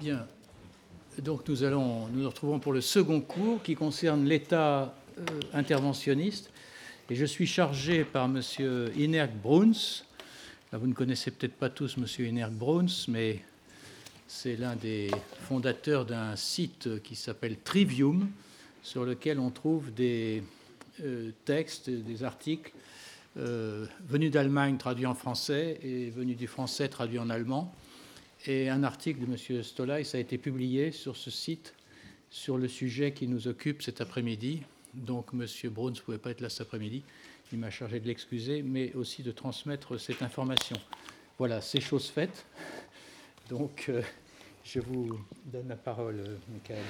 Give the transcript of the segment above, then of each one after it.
Bien. Donc nous nous retrouvons pour le second cours qui concerne l'État interventionniste. Et je suis chargé par M. Inerk Bruns. Là, vous ne connaissez peut-être pas tous M. Inerk Bruns, mais c'est l'un des fondateurs d'un site qui s'appelle Trivium, sur lequel on trouve des textes, des articles venus d'Allemagne traduits en français et venus du français traduits en allemand. Et un article de M. Stolajs a été publié sur ce site sur le sujet qui nous occupe cet après-midi. Donc M. Bruns ne pouvait pas être là cet après-midi. Il m'a chargé de l'excuser, mais aussi de transmettre cette information. Voilà, c'est chose faite. Donc, je vous donne la parole, Michael.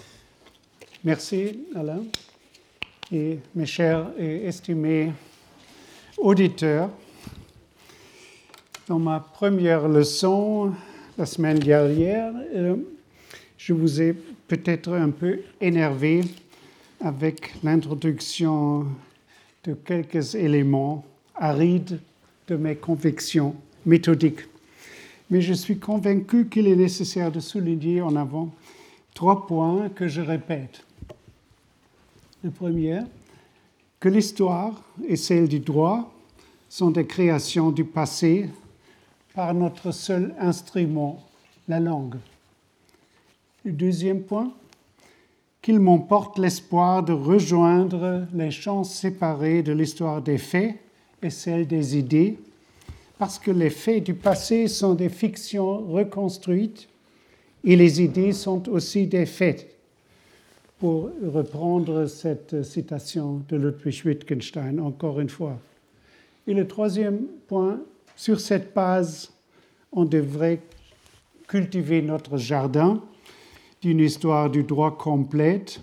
Merci, Alain. Et mes chers et estimés auditeurs, dans ma première leçon, la semaine dernière, je vous ai peut-être un peu énervé avec l'introduction de quelques éléments arides de mes convictions méthodiques. Mais je suis convaincu qu'il est nécessaire de souligner en avant 3 points que je répète. Le premier, que l'histoire et celle du droit sont des créations du passé par notre seul instrument, la langue. Le deuxième point, qu'il m'emporte l'espoir de rejoindre les champs séparés de l'histoire des faits et celle des idées, parce que les faits du passé sont des fictions reconstruites et les idées sont aussi des faits, pour reprendre cette citation de Ludwig Wittgenstein, encore une fois. Et le troisième point, sur cette base, on devrait cultiver notre jardin d'une histoire du droit complète,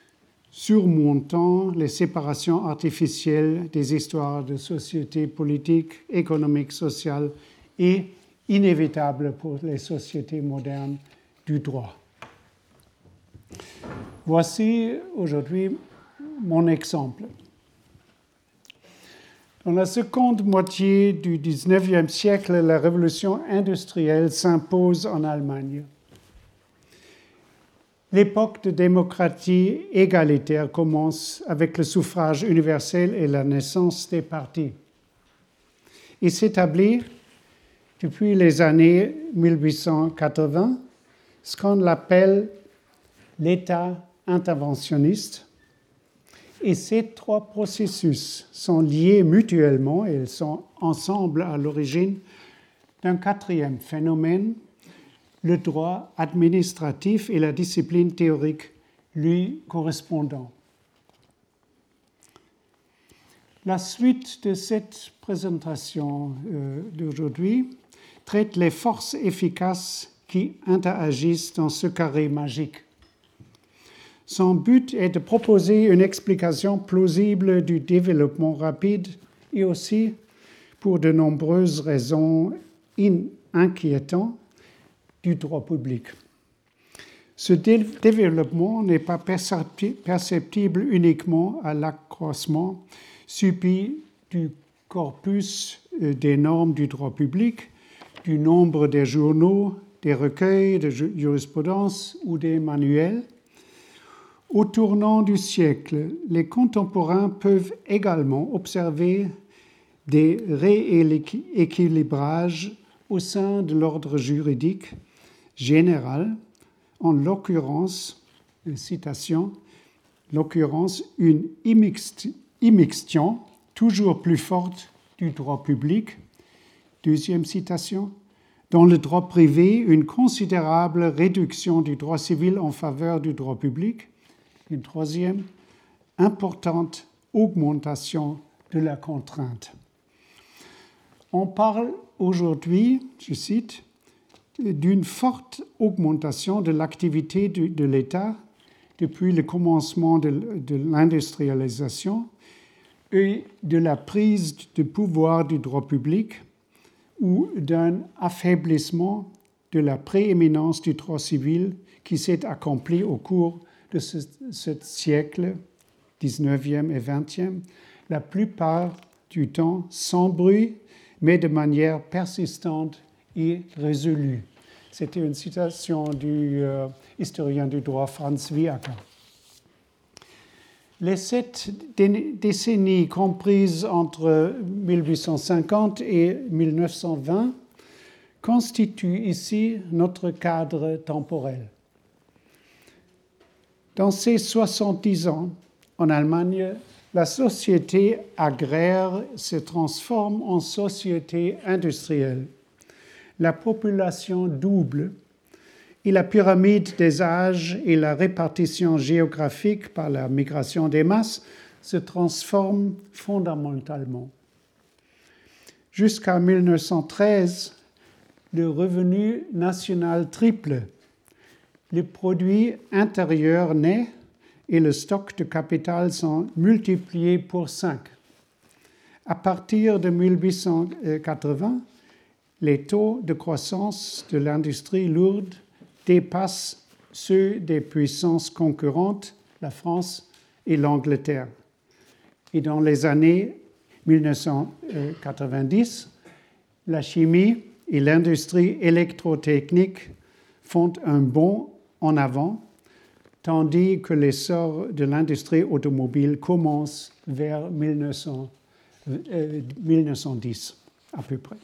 surmontant les séparations artificielles des histoires de société politique, économique, sociale et inévitables pour les sociétés modernes du droit. Voici aujourd'hui mon exemple. Dans la seconde moitié du XIXe siècle, la révolution industrielle s'impose en Allemagne. L'époque de démocratie égalitaire commence avec le suffrage universel et la naissance des partis. Il s'établit depuis les années 1880 ce qu'on appelle l'État interventionniste. Et ces 3 processus sont liés mutuellement et ils sont ensemble à l'origine d'un 4e phénomène, le droit administratif et la discipline théorique lui correspondant. La suite de cette présentation d'aujourd'hui traite les forces efficaces qui interagissent dans ce carré magique. Son but est de proposer une explication plausible du développement rapide et aussi, pour de nombreuses raisons inquiétantes, du droit public. Ce développement n'est pas perceptible uniquement à l'accroissement subi du corpus des normes du droit public, du nombre des journaux, des recueils de jurisprudence ou des manuels. Au tournant du siècle, les contemporains peuvent également observer des rééquilibrages au sein de l'ordre juridique général, en l'occurrence, citation, une immixtion toujours plus forte du droit public, deuxième citation, dans le droit privé, une considérable réduction du droit civil en faveur du droit public, une troisième, importante augmentation de la contrainte. On parle aujourd'hui, je cite, d'une forte augmentation de l'activité de l'État depuis le commencement de l'industrialisation et de la prise de pouvoir du droit public ou d'un affaiblissement de la prééminence du droit civil qui s'est accompli au cours de ce siècle, 19e et 20e, la plupart du temps sans bruit, mais de manière persistante et résolue. C'était une citation du historien du droit Franz Viaker. Les 7 décennies comprises entre 1850 et 1920 constituent ici notre cadre temporel. Dans ces 70 ans, en Allemagne, la société agraire se transforme en société industrielle. La population double et la pyramide des âges et la répartition géographique par la migration des masses se transforment fondamentalement. Jusqu'à 1913, le revenu national triple. Le produit intérieur naît et le stock de capital sont multipliés pour 5. À partir de 1880, les taux de croissance de l'industrie lourde dépassent ceux des puissances concurrentes, la France et l'Angleterre. Et dans les années 1990, la chimie et l'industrie électrotechnique font un bond en avant, tandis que l'essor de l'industrie automobile commence vers 1910 à peu près.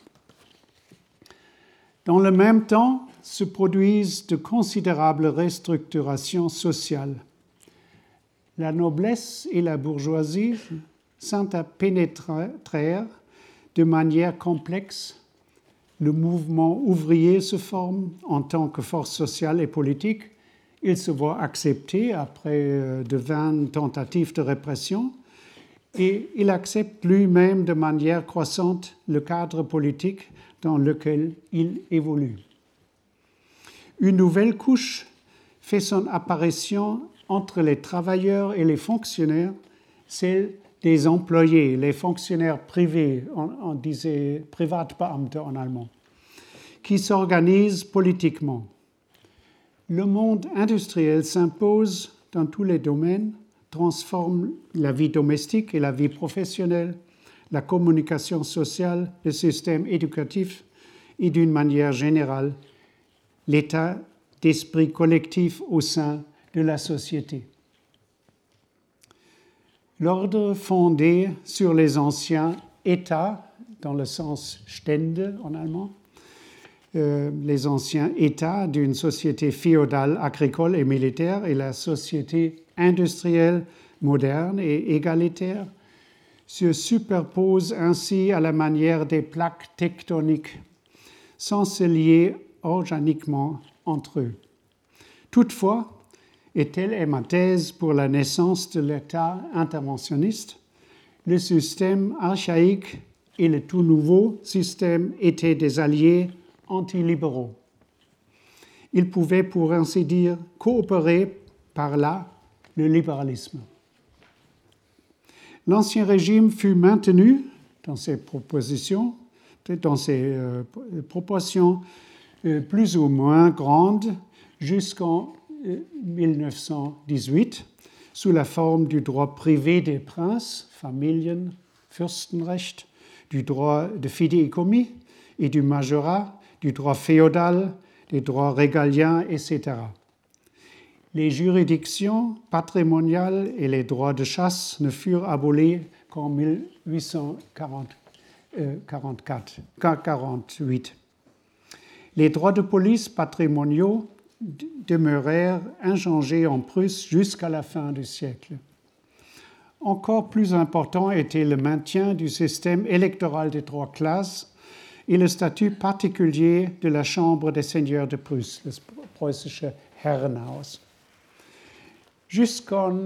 Dans le même temps, se produisent de considérables restructurations sociales. La noblesse et la bourgeoisie s'interpénétrèrent de manière complexe. Le mouvement ouvrier se forme en tant que force sociale et politique. Il se voit accepté après de vaines tentatives de répression et il accepte lui-même de manière croissante le cadre politique dans lequel il évolue. Une nouvelle couche fait son apparition entre les travailleurs et les fonctionnaires, celle des employés, les fonctionnaires privés, on disait Privatbeamte en allemand, qui s'organisent politiquement. Le monde industriel s'impose dans tous les domaines, transforme la vie domestique et la vie professionnelle, la communication sociale, le système éducatif et d'une manière générale, l'état d'esprit collectif au sein de la société. L'ordre fondé sur les anciens États, dans le sens Stände en allemand, les anciens États d'une société féodale, agricole et militaire et la société industrielle, moderne et égalitaire, se superposent ainsi à la manière des plaques tectoniques, sans se lier organiquement entre eux. Toutefois, et telle est ma thèse pour la naissance de l'État interventionniste, le système archaïque et le tout nouveau système étaient des alliés antilibéraux. Ils pouvaient, pour ainsi dire, coopérer par là le libéralisme. L'Ancien Régime fut maintenu dans ses propositions, dans ses proportions plus ou moins grandes jusqu'en 1918, sous la forme du droit privé des princes, Familien, Fürstenrecht, du droit de fidéicommis et du majorat, du droit féodal, des droits régaliens, etc. Les juridictions patrimoniales et les droits de chasse ne furent abolis qu'en 1848. Les droits de police patrimoniaux demeurèrent inchangés en Prusse jusqu'à la fin du siècle. Encore plus important était le maintien du système électoral des 3 classes et le statut particulier de la Chambre des seigneurs de Prusse, le preußische Herrenhaus. Jusqu'en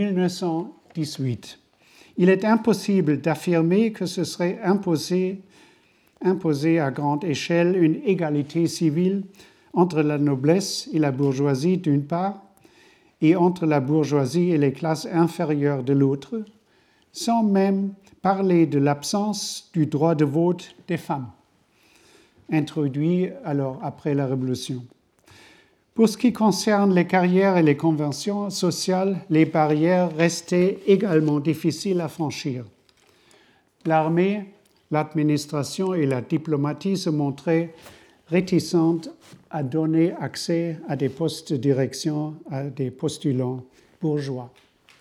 1918, il est impossible d'affirmer que ce serait imposé à grande échelle une égalité civile entre la noblesse et la bourgeoisie d'une part, et entre la bourgeoisie et les classes inférieures de l'autre, sans même parler de l'absence du droit de vote des femmes, introduit alors après la Révolution. Pour ce qui concerne les carrières et les conventions sociales, les barrières restaient également difficiles à franchir. L'armée, l'administration et la diplomatie se montraient réticente à donner accès à des postes de direction à des postulants bourgeois.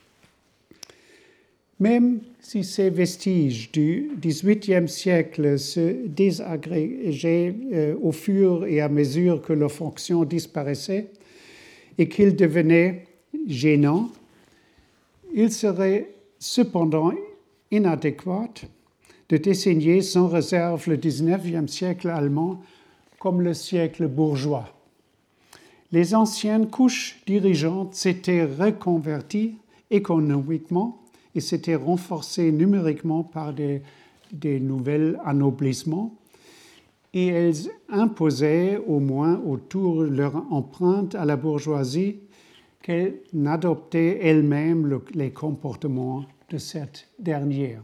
Même si ces vestiges du XVIIIe siècle se désagrégeaient au fur et à mesure que leurs fonctions disparaissaient et qu'ils devenaient gênants, il serait cependant inadéquat de désigner sans réserve le XIXe siècle allemand comme le siècle bourgeois. Les anciennes couches dirigeantes s'étaient reconverties économiquement et s'étaient renforcées numériquement par des nouveaux anoblissements, et elles imposaient au moins autour de leur empreinte à la bourgeoisie qu'elle n'adoptait elle-même les comportements de cette dernière.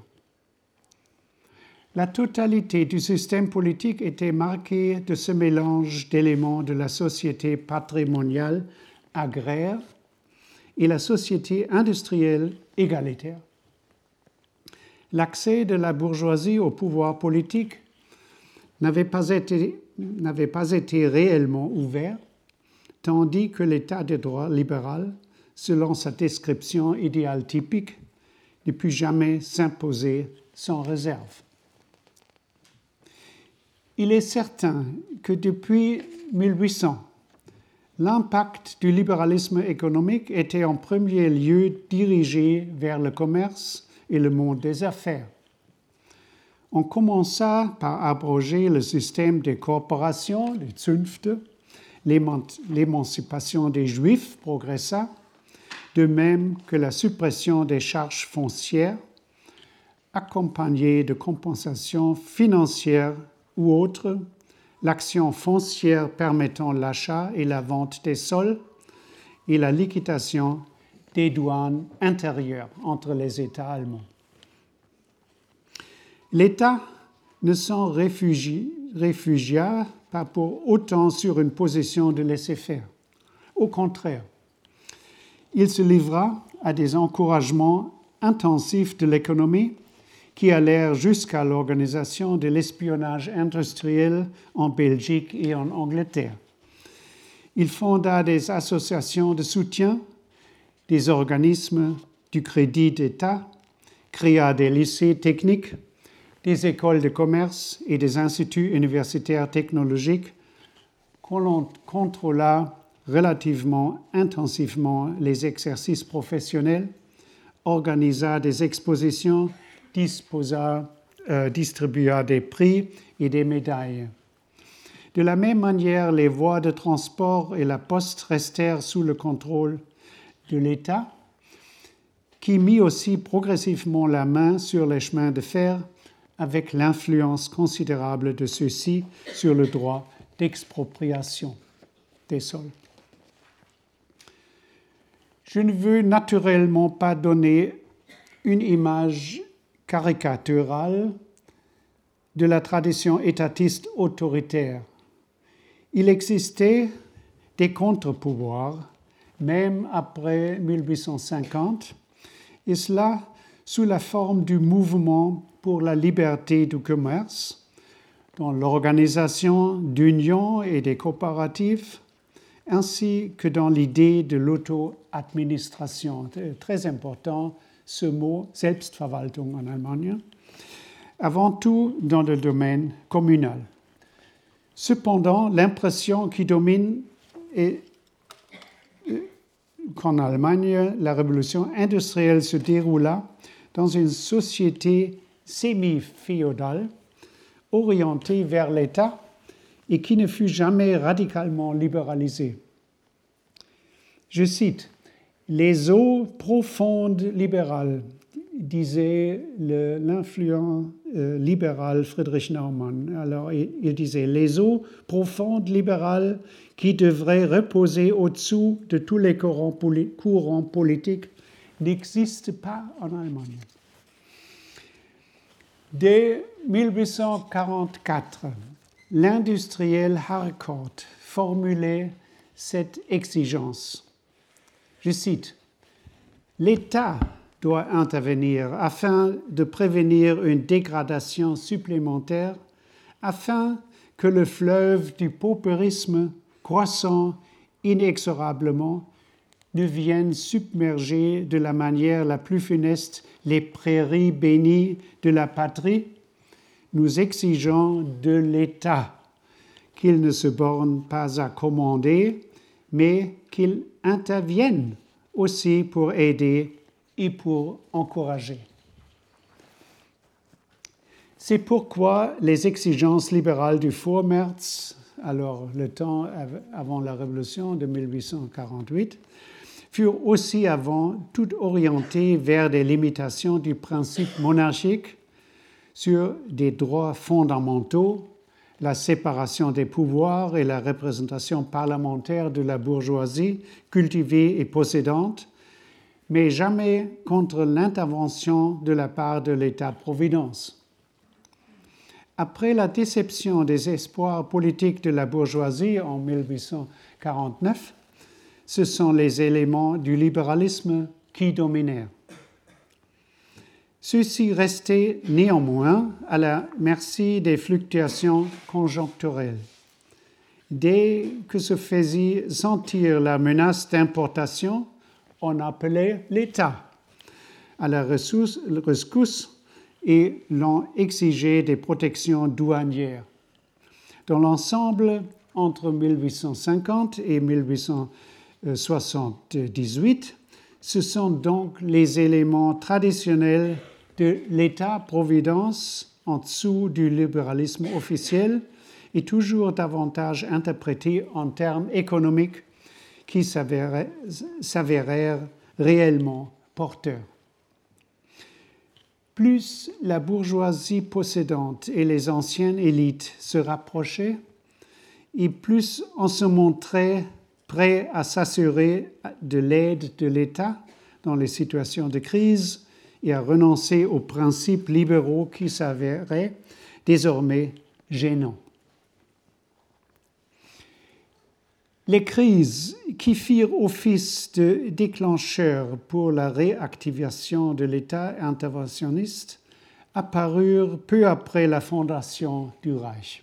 La totalité du système politique était marquée de ce mélange d'éléments de la société patrimoniale agraire et la société industrielle égalitaire. L'accès de la bourgeoisie au pouvoir politique n'avait pas été réellement ouvert, tandis que l'état de droit libéral, selon sa description idéale typique, ne put jamais s'imposer sans réserve. Il est certain que depuis 1800, l'impact du libéralisme économique était en premier lieu dirigé vers le commerce et le monde des affaires. On commença par abroger le système des corporations, les Zünfte, l'émancipation des Juifs progressa, de même que la suppression des charges foncières, accompagnée de compensations financières ou autres, l'action foncière permettant l'achat et la vente des sols et la liquidation des douanes intérieures entre les États allemands. L'État ne s'en réfugia pas pour autant sur une position de laisser-faire. Au contraire, il se livra à des encouragements intensifs de l'économie qui allèrent jusqu'à l'organisation de l'espionnage industriel en Belgique et en Angleterre. Il fonda des associations de soutien, des organismes du crédit d'État, créa des lycées techniques, des écoles de commerce et des instituts universitaires technologiques, contrôla relativement intensivement les exercices professionnels, organisa des expositions, distribua des prix et des médailles. De la même manière, les voies de transport et la poste restèrent sous le contrôle de l'État, qui mit aussi progressivement la main sur les chemins de fer avec l'influence considérable de ceux-ci sur le droit d'expropriation des sols. Je ne veux naturellement pas donner une image caricaturale de la tradition étatiste autoritaire. Il existait des contre-pouvoirs, même après 1850, et cela sous la forme du mouvement pour la liberté du commerce, dans l'organisation d'unions et des coopératives, ainsi que dans l'idée de l'auto-administration. C'est très important, ce mot, Selbstverwaltung en allemand, avant tout dans le domaine communal. Cependant, l'impression qui domine est qu'en Allemagne, la révolution industrielle se déroula dans une société semi-féodale, orientée vers l'État et qui ne fut jamais radicalement libéralisée. Je cite, « Les eaux profondes libérales », disait l'influent libéral Friedrich Naumann. Alors, il disait « Les eaux profondes libérales qui devraient reposer au-dessous de tous les courants politiques n'existent pas en Allemagne. » Dès 1844, l'industriel Harcourt formulait cette exigence. Je cite, « L'État doit intervenir afin de prévenir une dégradation supplémentaire, afin que le fleuve du paupérisme croissant inexorablement ne vienne submerger de la manière la plus funeste les prairies bénies de la patrie, nous exigeons de l'État qu'il ne se borne pas à commander, mais qu'il intervienne aussi pour aider et pour encourager. C'est pourquoi les exigences libérales du Vormärz, alors le temps avant la Révolution de 1848, furent aussi avant toutes orientées vers des limitations du principe monarchique sur des droits fondamentaux, la séparation des pouvoirs et la représentation parlementaire de la bourgeoisie cultivée et possédante, mais jamais contre l'intervention de la part de l'État-providence. Après la déception des espoirs politiques de la bourgeoisie en 1849, ce sont les éléments du libéralisme qui dominèrent. Ceux-ci restaient néanmoins à la merci des fluctuations conjoncturelles. Dès que se faisait sentir la menace d'importation, on appelait l'État à la rescousse et l'on exigeait des protections douanières. Dans l'ensemble, entre 1850 et 1878, ce sont donc les éléments traditionnels de l'État-providence en dessous du libéralisme officiel et toujours davantage interprétés en termes économiques qui s'avérèrent réellement porteurs. Plus la bourgeoisie possédante et les anciennes élites se rapprochaient, et plus on se montrait prêt à s'assurer de l'aide de l'État dans les situations de crise et à renoncer aux principes libéraux qui s'avéraient désormais gênants. Les crises qui firent office de déclencheur pour la réactivation de l'État interventionniste apparurent peu après la fondation du Reich.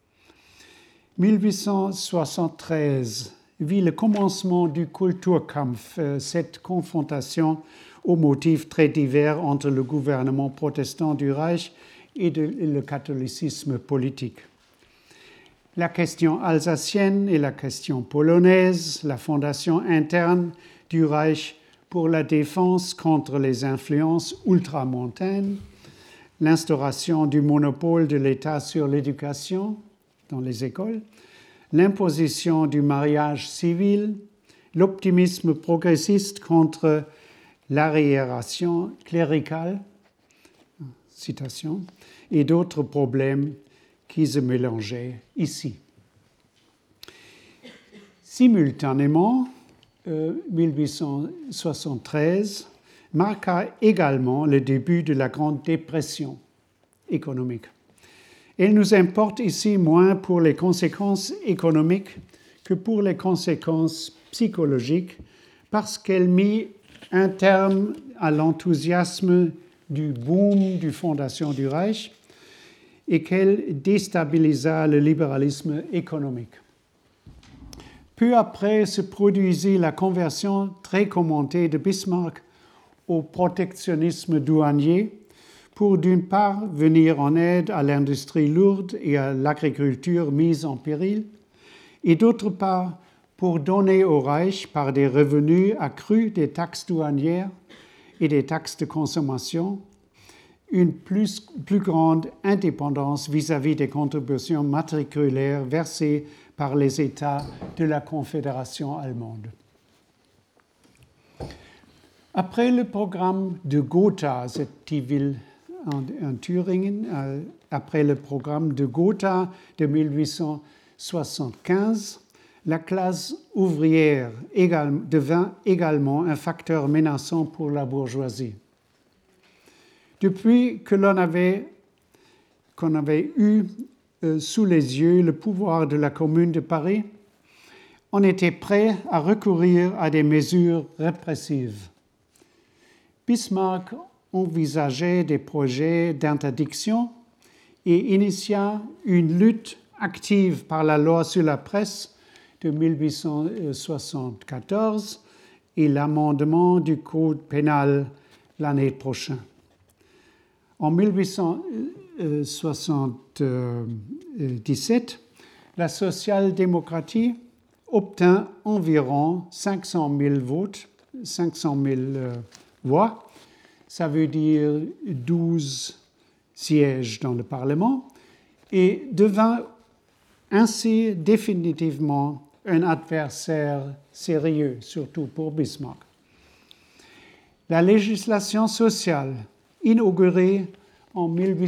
1873 vit le commencement du Kulturkampf, cette confrontation aux motifs très divers entre le gouvernement protestant du Reich et le catholicisme politique. La question alsacienne et la question polonaise, la fondation interne du Reich pour la défense contre les influences ultramontaines, l'instauration du monopole de l'État sur l'éducation dans les écoles, l'imposition du mariage civil, l'optimisme progressiste contre l'arriération cléricale, citation, et d'autres problèmes qui se mélangeaient ici. Simultanément, 1873 marqua également le début de la Grande Dépression économique. Elle nous importe ici moins pour les conséquences économiques que pour les conséquences psychologiques, parce qu'elle mit un terme à l'enthousiasme du boom du fondation du Reich et qu'elle déstabilisa le libéralisme économique. Peu après se produisit la conversion très commentée de Bismarck au protectionnisme douanier pour d'une part venir en aide à l'industrie lourde et à l'agriculture mise en péril, et d'autre part pour donner au Reich, par des revenus accrus des taxes douanières et des taxes de consommation, une plus grande indépendance vis-à-vis des contributions matriculaires versées par les États de la Confédération allemande. Après le programme de Gotha, cette petite ville en Thüringen, après le programme de Gotha de 1875, la classe ouvrière devint également un facteur menaçant pour la bourgeoisie. Depuis qu'on avait eu sous les yeux le pouvoir de la Commune de Paris, on était prêt à recourir à des mesures répressives. Bismarck envisageait des projets d'interdiction et initia une lutte active par la loi sur la presse de 1874 et l'amendement du Code pénal l'année prochaine. En 1877, la social-démocratie obtint environ 500 000 votes, 500 000 voix, ça veut dire 12 sièges dans le Parlement, et devint ainsi définitivement un adversaire sérieux, surtout pour Bismarck. La législation sociale, inaugurée en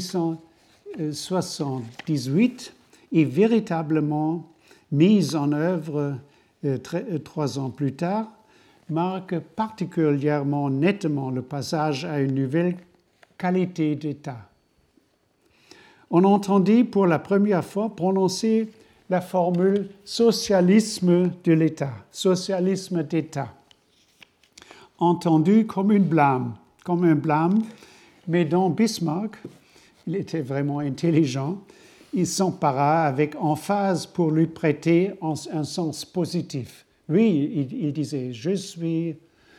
1878, est véritablement mise en œuvre 3 ans plus tard, marque particulièrement nettement le passage à une nouvelle qualité d'État. On entendit pour la première fois prononcer la formule « socialisme de l'État », socialisme d'État, entendu comme un blâme, mais dont Bismarck, il était vraiment intelligent, il s'empara avec emphase pour lui prêter un sens positif. Oui, il disait, je suis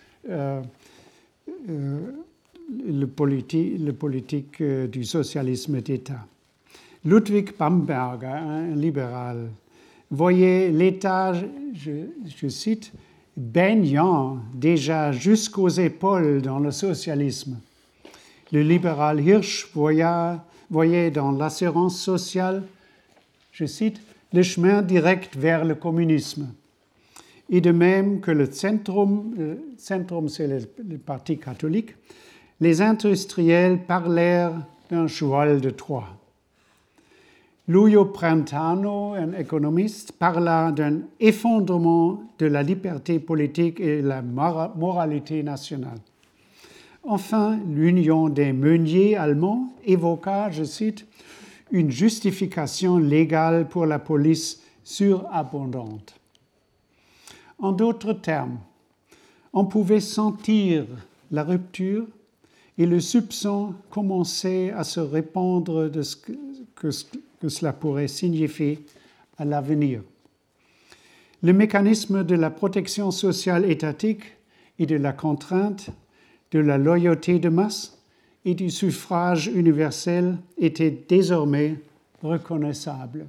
le politique du socialisme d'État. Ludwig Bamberger, un libéral, voyait l'État, je cite, baignant déjà jusqu'aux épaules dans le socialisme. Le libéral Hirsch voyait dans l'assurance sociale, je cite, le chemin direct vers le communisme. Et de même que le Centrum c'est le parti catholique, les industriels parlèrent d'un cheval de Troie. Lucio Brentano, un économiste, parla d'un effondrement de la liberté politique et de la moralité nationale. Enfin, l'Union des meuniers allemands évoqua, je cite, une justification légale pour la police surabondante. En d'autres termes, on pouvait sentir la rupture et le soupçon commençait à se répandre de ce que cela pourrait signifier à l'avenir. Le mécanisme de la protection sociale étatique et de la contrainte, de la loyauté de masse et du suffrage universel était désormais reconnaissable.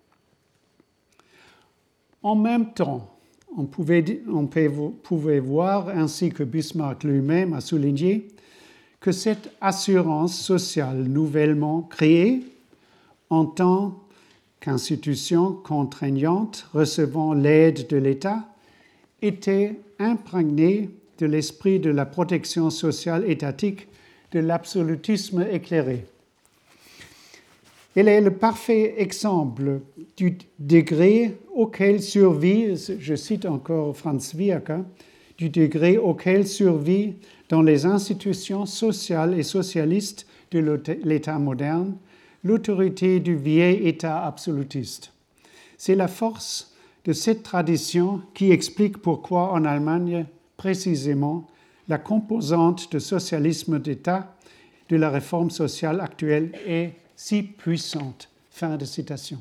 En même temps, on pouvait voir, ainsi que Bismarck lui-même a souligné, que cette assurance sociale nouvellement créée, en tant qu'institution contraignante recevant l'aide de l'État, était imprégnée de l'esprit de la protection sociale étatique de l'absolutisme éclairé. Elle est le parfait exemple du degré auquel survit, je cite encore Franz Viaca, du degré auquel survit dans les institutions sociales et socialistes de l'État moderne l'autorité du vieil État absolutiste. C'est la force de cette tradition qui explique pourquoi en Allemagne, précisément, la composante de socialisme d'État de la réforme sociale actuelle est si puissante. Fin de citation.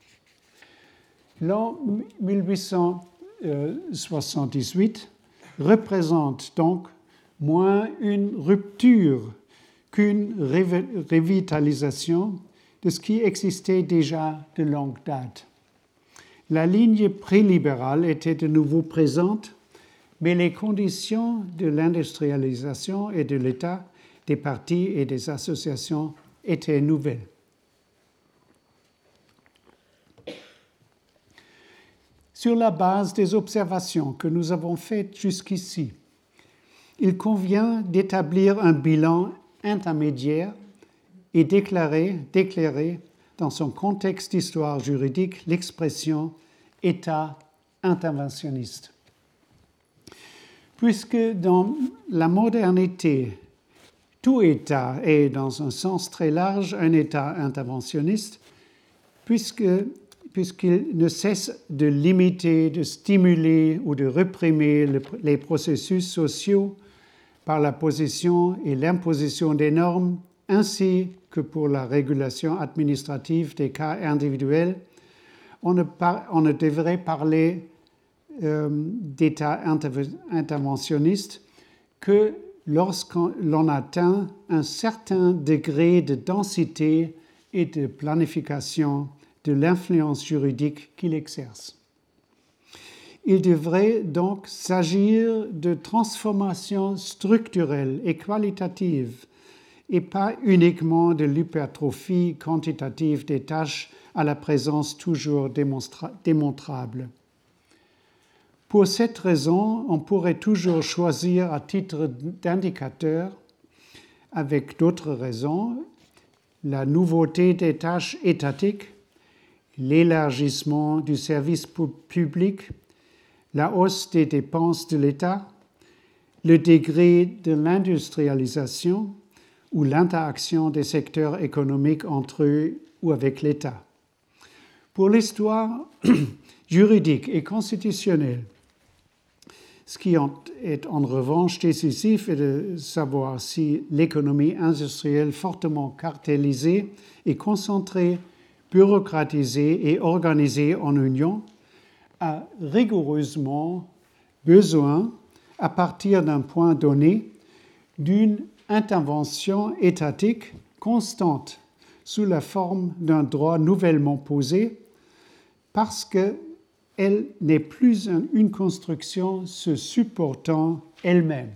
L'an 1878 représente donc moins une rupture qu'une revitalisation de ce qui existait déjà de longue date. La ligne prélibérale était de nouveau présente, mais les conditions de l'industrialisation et de l'État, des partis et des associations étaient nouvelles. Sur la base des observations que nous avons faites jusqu'ici, il convient d'établir un bilan intermédiaire et d'éclairer dans son contexte d'histoire juridique l'expression « État interventionniste ». Puisque dans la modernité, tout État est, dans un sens très large, un État interventionniste, puisqu'il ne cesse de limiter, de stimuler ou de réprimer les processus sociaux par la position et l'imposition des normes, ainsi que pour la régulation administrative des cas individuels, on ne devrait parler d'État interventionniste que lorsqu'on atteint un certain degré de densité et de planification de l'influence juridique qu'il exerce. Il devrait donc s'agir de transformations structurelles et qualitatives et pas uniquement de l'hypertrophie quantitative des tâches à la présence toujours démontrable. Pour cette raison, on pourrait toujours choisir à titre d'indicateur, avec d'autres raisons, la nouveauté des tâches étatiques, l'élargissement du service public, la hausse des dépenses de l'État, le degré de l'industrialisation ou l'interaction des secteurs économiques entre eux ou avec l'État. Pour l'histoire juridique et constitutionnelle, ce qui est en revanche décisif est de savoir si l'économie industrielle fortement cartélisée et concentrée, bureaucratisée et organisée en union a rigoureusement besoin, à partir d'un point donné, d'une intervention étatique constante sous la forme d'un droit nouvellement posé parce qu'elle n'est plus une construction se supportant elle-même.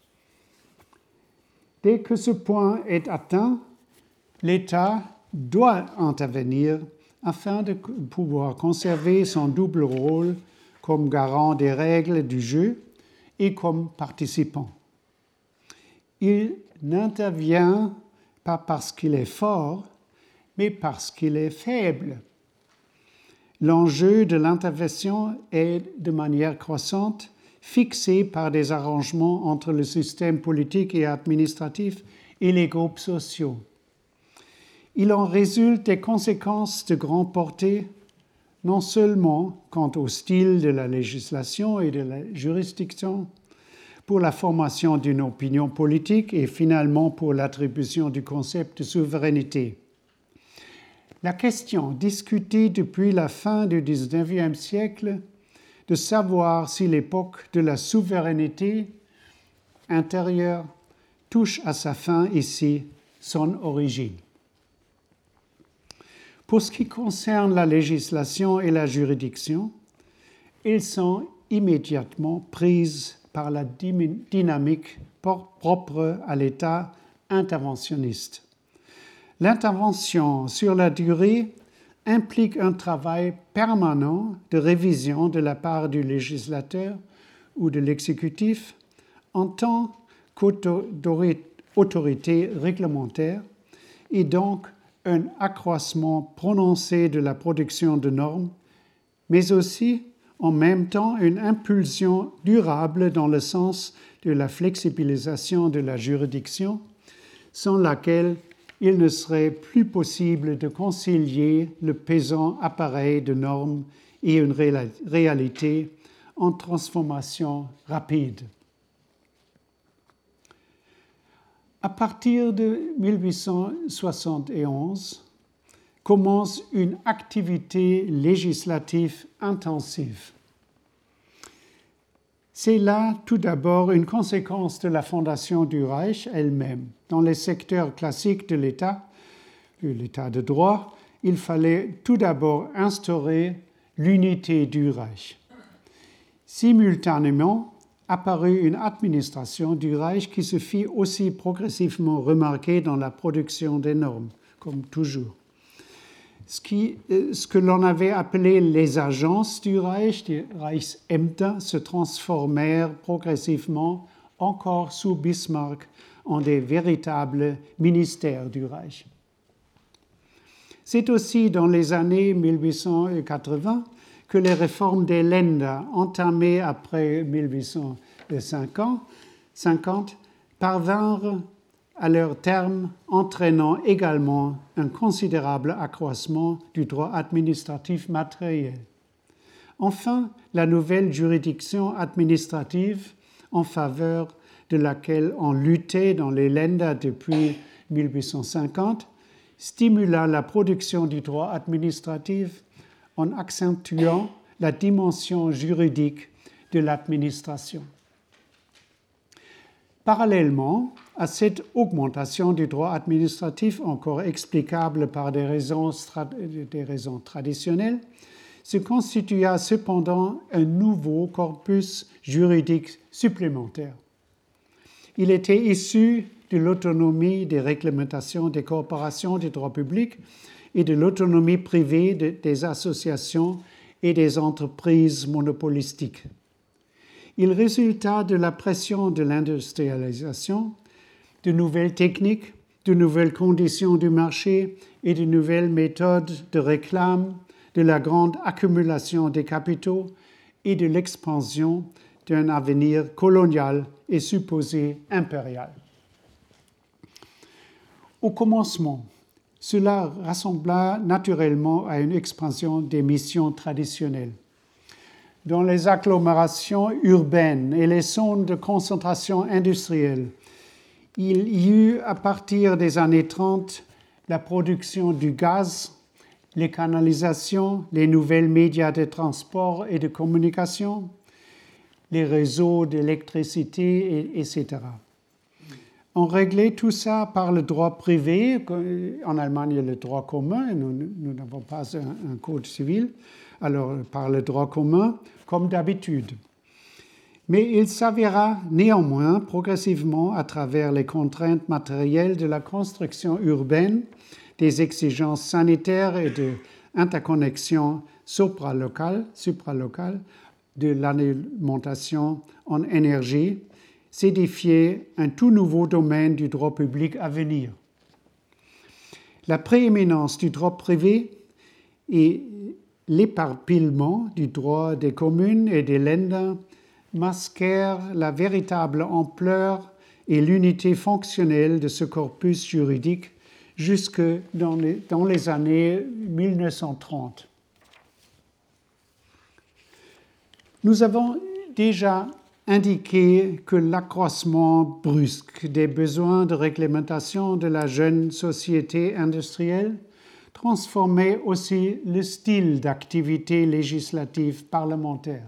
Dès que ce point est atteint, l'État doit intervenir afin de pouvoir conserver son double rôle comme garant des règles du jeu et comme participant. Il n'intervient pas parce qu'il est fort, mais parce qu'il est faible. L'enjeu de l'intervention est de manière croissante fixé par des arrangements entre le système politique et administratif et les groupes sociaux. Il en résulte des conséquences de grande portée, non seulement quant au style de la législation et de la juridiction, pour la formation d'une opinion politique et finalement pour l'attribution du concept de souveraineté. La question discutée depuis la fin du XIXe siècle de savoir si l'époque de la souveraineté intérieure touche à sa fin ici, son origine. Pour ce qui concerne la législation et la juridiction, elles sont immédiatement prises par la dynamique propre à l'État interventionniste. L'intervention sur la durée implique un travail permanent de révision de la part du législateur ou de l'exécutif en tant qu'autorité réglementaire et donc un accroissement prononcé de la production de normes, mais aussi en même temps une impulsion durable dans le sens de la flexibilisation de la juridiction, sans laquelle il ne serait plus possible de concilier le pesant appareil de normes et une réalité en transformation rapide. À partir de 1871, commence une activité législative intensive. C'est là tout d'abord une conséquence de la fondation du Reich elle-même. Dans les secteurs classiques de l'État de droit, il fallait tout d'abord instaurer l'unité du Reich. Simultanément, apparut une administration du Reich qui se fit aussi progressivement remarquer dans la production des normes, comme toujours. Ce que l'on avait appelé les agences du Reich, die Reichsämter, se transformèrent progressivement, encore sous Bismarck, en des véritables ministères du Reich. C'est aussi dans les années 1880 que les réformes des Länder, entamées après 1850, parvinrent à leur terme, entraînant également un considérable accroissement du droit administratif matériel. Enfin, la nouvelle juridiction administrative en faveur de laquelle on luttait dans les Länder depuis 1850 stimula la production du droit administratif en accentuant la dimension juridique de l'administration. Parallèlement à cette augmentation du droit administratif, encore explicable par des raisons traditionnelles, se constitua cependant un nouveau corpus juridique supplémentaire. Il était issu de l'autonomie des réglementations des corporations du droit public et de l'autonomie privée des associations et des entreprises monopolistiques. Il résulta de la pression de l'industrialisation, de nouvelles techniques, de nouvelles conditions du marché et de nouvelles méthodes de réclame, de la grande accumulation des capitaux et de l'expansion d'un avenir colonial et supposé impérial. Au commencement, cela rassembla naturellement à une expansion des missions traditionnelles. Dans les agglomérations urbaines et les zones de concentration industrielle, il y eut à partir des années 30 la production du gaz, les canalisations, les nouvelles médias de transport et de communication, les réseaux d'électricité, etc. On réglait tout ça par le droit privé. En Allemagne, il y a le droit commun, nous n'avons pas un code civil, alors par le droit commun, comme d'habitude. Mais il s'avéra néanmoins progressivement à travers les contraintes matérielles de la construction urbaine, des exigences sanitaires et de interconnexion supralocale, de l'alimentation en énergie, s'édifier un tout nouveau domaine du droit public à venir. La prééminence du droit privé et l'éparpillement du droit des communes et des Länder masquèrent la véritable ampleur et l'unité fonctionnelle de ce corpus juridique jusque dans les années 1930. Nous avons déjà indiqué que l'accroissement brusque des besoins de réglementation de la jeune société industrielle transformait aussi le style d'activité législative parlementaire.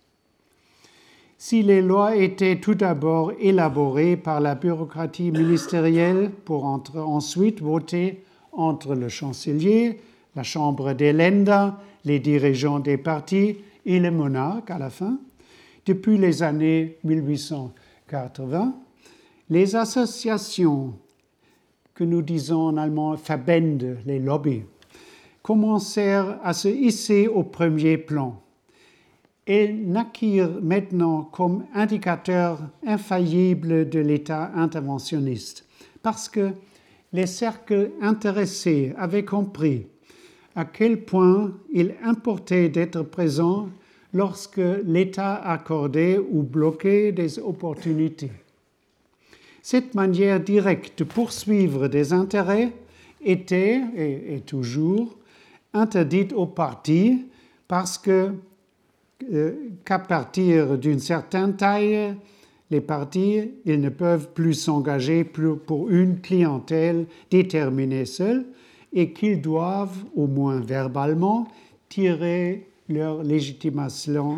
Si les lois étaient tout d'abord élaborées par la bureaucratie ministérielle pour ensuite voter entre le chancelier, la Chambre des Länder, les dirigeants des partis et le monarque à la fin, depuis les années 1880, les associations que nous disons en allemand Verbände, les lobbies, commencèrent à se hisser au premier plan. Elles naquirent maintenant comme indicateurs infaillibles de l'État interventionniste, parce que les cercles intéressés avaient compris à quel point il importait d'être présent lorsque l'État accordait ou bloquait des opportunités. Cette manière directe de poursuivre des intérêts était, et est toujours, interdite aux partis parce qu'à partir d'une certaine taille, les partis ils ne peuvent plus s'engager pour une clientèle déterminée seule et qu'ils doivent, au moins verbalement, tirer leur légitimation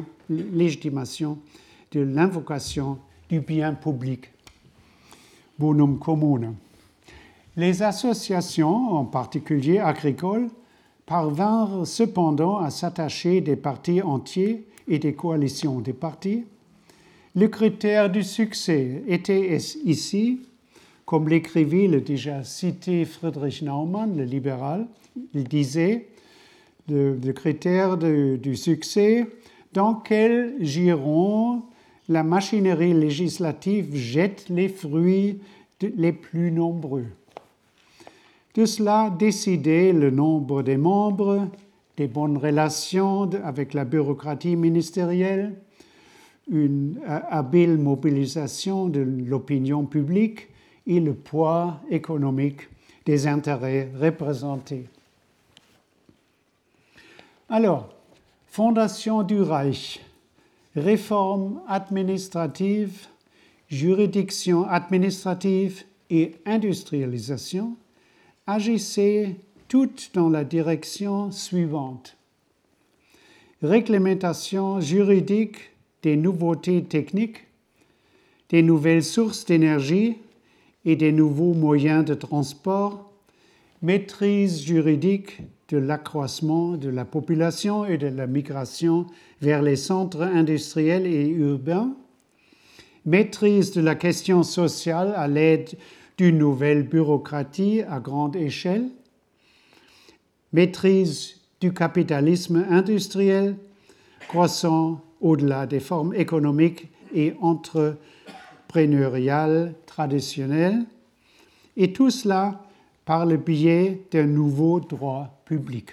de l'invocation du bien public. Bonum commune. Les associations, en particulier agricoles, parvinrent cependant à s'attacher des partis entiers et des coalitions des partis. Le critère du succès était ici, comme l'écrivit le déjà cité Friedrich Naumann, le libéral, il disait le critère du succès dans quel giron la machinerie législative jette les fruits les plus nombreux. De cela décidait le nombre des membres, des bonnes relations avec la bureaucratie ministérielle, une habile mobilisation de l'opinion publique et le poids économique des intérêts représentés. Alors, fondation du Reich, réforme administrative, juridiction administrative et industrialisation agissaient toutes dans la direction suivante. réglementation juridique des nouveautés techniques, des nouvelles sources d'énergie et des nouveaux moyens de transport, maîtrise juridique de l'accroissement de la population et de la migration vers les centres industriels et urbains, maîtrise de la question sociale à l'aide d'une nouvelle bureaucratie à grande échelle, maîtrise du capitalisme industriel croissant au-delà des formes économiques et entrepreneuriales traditionnelles, et tout cela par le biais d'un nouveau droit public.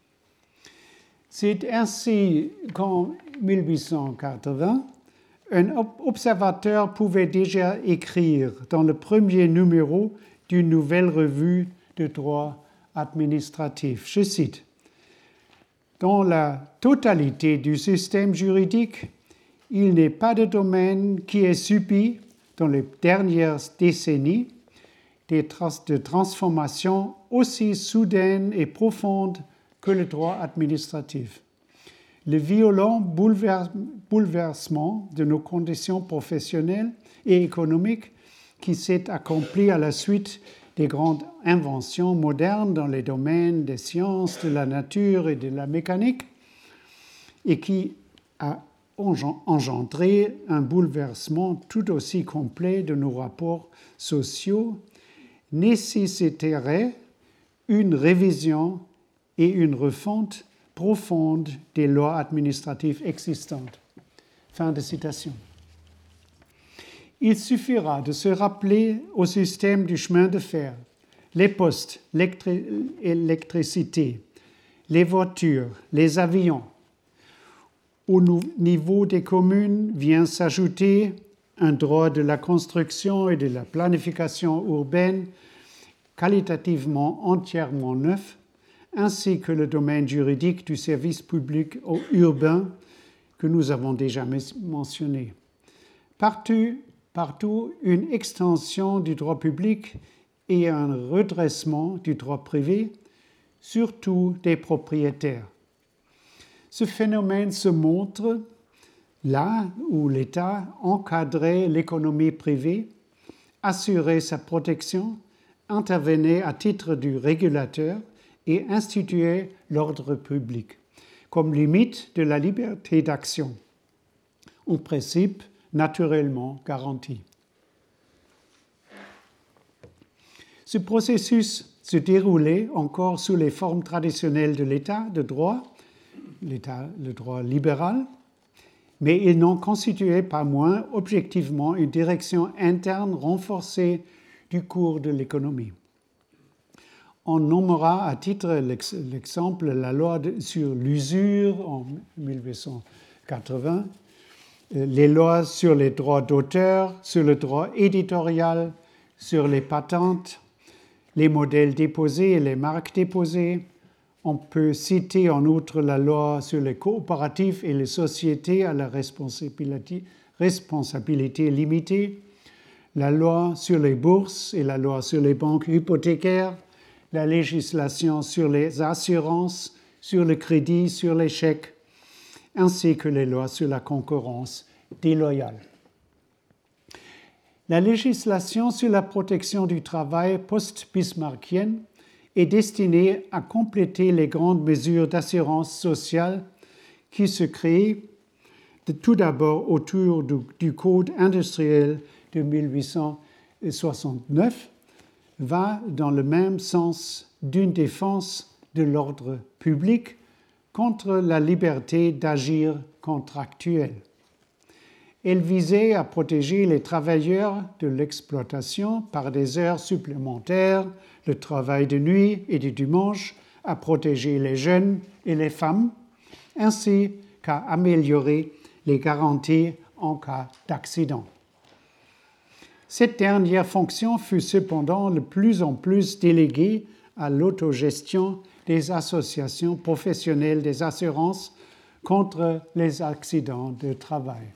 C'est ainsi qu'en 1880, un observateur pouvait déjà écrire dans le premier numéro d'une nouvelle revue de droit administratif. Je cite, « Dans la totalité du système juridique, il n'est pas de domaine qui ait subi, dans les dernières décennies, de transformations aussi soudaines et profondes que le droit administratif. Le violent bouleversement de nos conditions professionnelles et économiques qui s'est accompli à la suite des grandes inventions modernes dans les domaines des sciences, de la nature et de la mécanique, et qui a engendré un bouleversement tout aussi complet de nos rapports sociaux, nécessiterait une révision et une refonte profonde des lois administratives existantes. » Fin de citation. Il suffira de se rappeler au système du chemin de fer, les postes, l'électricité, les voitures, les avions. Au niveau des communes vient s'ajouter un droit de la construction et de la planification urbaine qualitativement entièrement neuf, ainsi que le domaine juridique du service public urbain que nous avons déjà mentionné. Partout, une extension du droit public et un redressement du droit privé, surtout des propriétaires. Ce phénomène se montre là où l'État encadrait l'économie privée, assurait sa protection, intervenait à titre du régulateur et instituait l'ordre public, comme limite de la liberté d'action, en principe naturellement garanti. Ce processus se déroulait encore sous les formes traditionnelles de l'État de droit, le droit libéral, mais il n'en constituait pas moins objectivement une direction interne renforcée du cours de l'économie. On nommera à titre l'exemple la loi sur l'usure en 1880, les lois sur les droits d'auteur, sur le droit éditorial, sur les patentes, les modèles déposés et les marques déposées. On peut citer en outre la loi sur les coopératives et les sociétés à la responsabilité limitée, la loi sur les bourses et la loi sur les banques hypothécaires, la législation sur les assurances, sur le crédit, sur les chèques, ainsi que les lois sur la concurrence déloyale. La législation sur la protection du travail post-bismarckienne est destinée à compléter les grandes mesures d'assurance sociale qui se créent tout d'abord autour du Code industriel de 1869, va dans le même sens d'une défense de l'ordre public contre la liberté d'agir contractuelle. Elle visait à protéger les travailleurs de l'exploitation par des heures supplémentaires, le travail de nuit et du dimanche, à protéger les jeunes et les femmes, ainsi qu'à améliorer les garanties en cas d'accident. Cette dernière fonction fut cependant de plus en plus déléguée à l'autogestion des associations professionnelles des assurances contre les accidents de travail.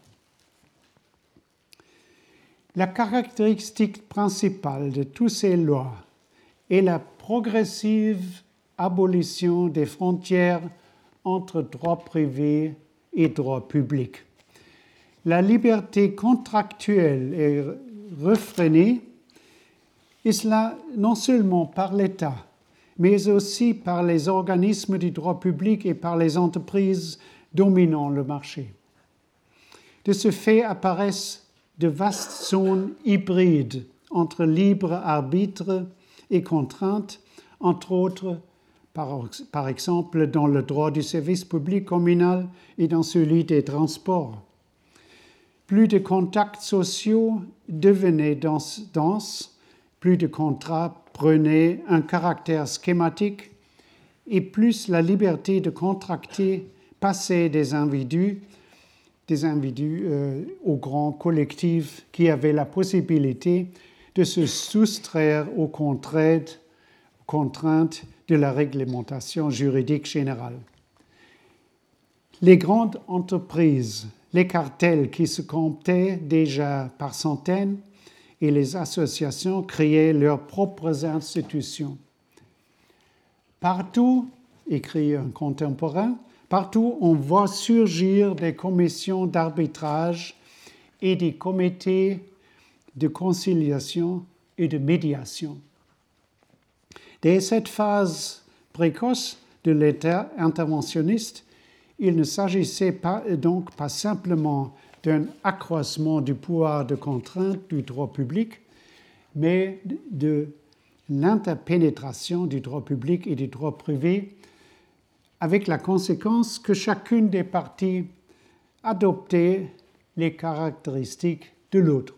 La caractéristique principale de toutes ces lois est la progressive abolition des frontières entre droit privé et droit public. La liberté contractuelle est refrénée, et cela non seulement par l'État, mais aussi par les organismes du droit public et par les entreprises dominant le marché. De ce fait apparaissent de vastes zones hybrides entre libre arbitre et contrainte, entre autres, par exemple, dans le droit du service public communal et dans celui des transports. Plus de contacts sociaux devenaient denses, plus de contrats prenaient un caractère schématique et plus la liberté de contracter passait des individus aux grands collectifs qui avaient la possibilité de se soustraire aux contraintes de la réglementation juridique générale. Les grandes entreprises, les cartels qui se comptaient déjà par centaines et les associations créaient leurs propres institutions. Partout, écrit un contemporain, partout on voit surgir des commissions d'arbitrage et des comités de conciliation et de médiation. Dès cette phase précoce de l'État interventionniste, il ne s'agissait donc pas simplement d'un accroissement du pouvoir de contrainte du droit public, mais de l'interpénétration du droit public et du droit privé, avec la conséquence que chacune des parties adoptait les caractéristiques de l'autre.